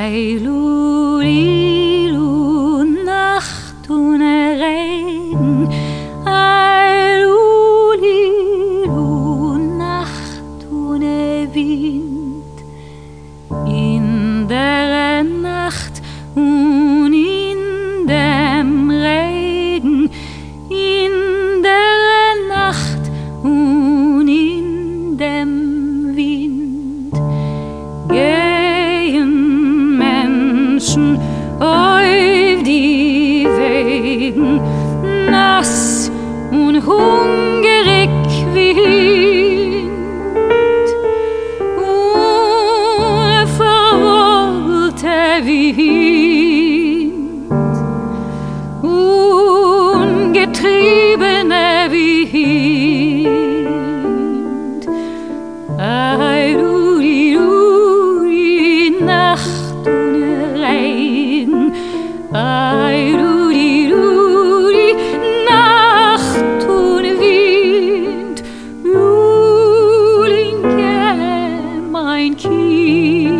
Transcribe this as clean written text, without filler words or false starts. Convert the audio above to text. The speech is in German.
Eilu, Nacht ohne Regen. Eilu, Nacht ohne Wind. In der Nacht und in dem Regen. In der Nacht und in dem Wind. Gehen Menschen auf die Wegen, nass und hungrig wie Wind, unverwollte wie Wind, ungetriebene wie Wind. Ei-du-di-du-di, Nacht ohne Regen. Ei-du-di-du-di, Nacht ohne Wind. Julinke, mein Kind.